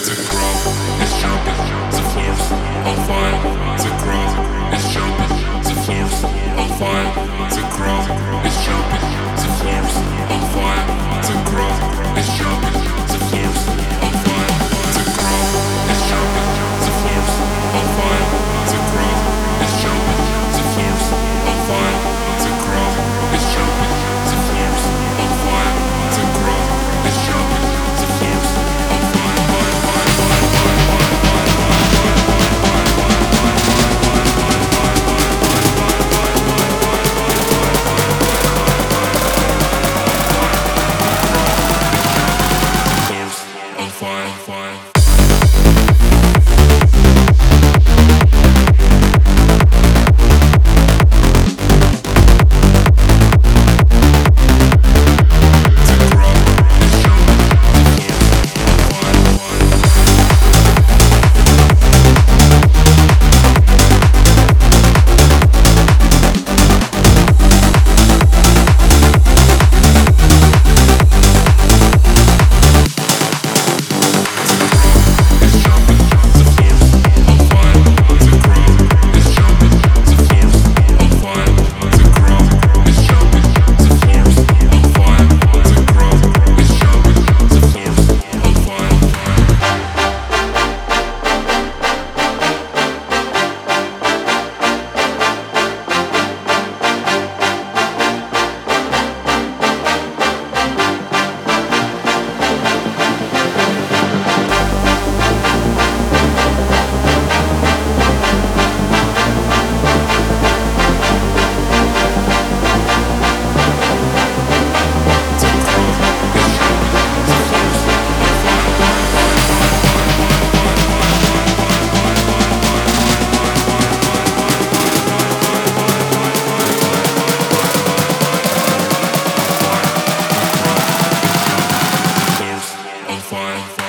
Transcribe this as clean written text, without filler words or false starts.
the crowd is jumping, the floor's on fire. The crowd is jumping, the floor's on fire. The crowd is jumping, the floor's on fire. The crowd is jumping, the floor's on fire. The crowd is jumping, the floor's on fire. The crowd is jumping, the floor's on fire. The crowd is jumping, the floor's on fire. The crowd is jumping, the floor's on fire. On fire, fire. Fire.